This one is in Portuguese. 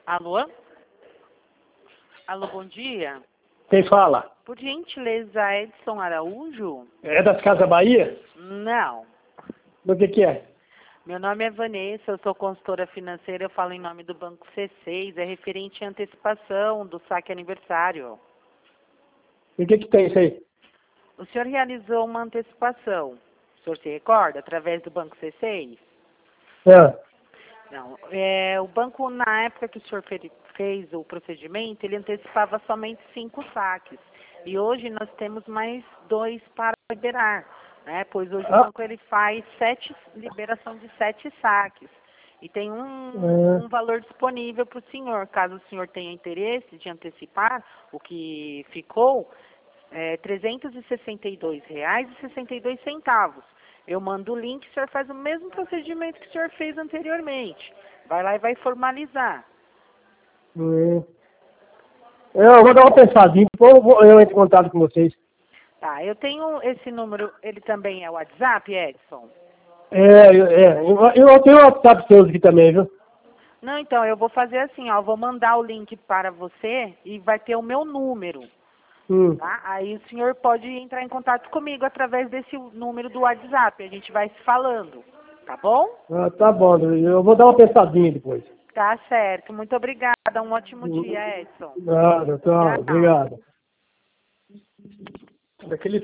Alô? Alô, bom dia. Quem fala? Por gentileza, Edson Araújo? É das Casas Bahia? Não. Do que é? Meu nome é Vanessa, eu sou consultora financeira, eu falo em nome do Banco C6, é referente à antecipação do saque aniversário. E o que tem isso aí? O senhor realizou uma antecipação, o senhor se recorda, através do Banco C6? É. Não, o banco, na época que o senhor fez o procedimento, ele antecipava somente 5 saques. E hoje nós temos mais 2 para liberar, né? Pois hoje o banco ele faz liberação de 7 saques. E tem um valor disponível para o senhor. Caso o senhor tenha interesse de antecipar o que ficou, R$ 362,62. Eu mando o link, o senhor faz o mesmo procedimento que o senhor fez anteriormente. Vai lá e vai formalizar. Eu vou dar uma pensadinha, depois eu entro em contato com vocês. Tá, eu tenho esse número, ele também é o WhatsApp, Edson? Eu tenho o WhatsApp seus aqui também, viu? Não, então, eu vou fazer assim, ó, eu vou mandar o link para você e vai ter o meu número. Tá? Aí o senhor pode entrar em contato comigo através desse número do WhatsApp. A gente vai se falando, tá bom? Tá bom, eu vou dar uma pensadinha depois. Tá certo. Muito obrigada. Um ótimo dia, Edson. Nada, tá, Tchau. obrigado. Daquele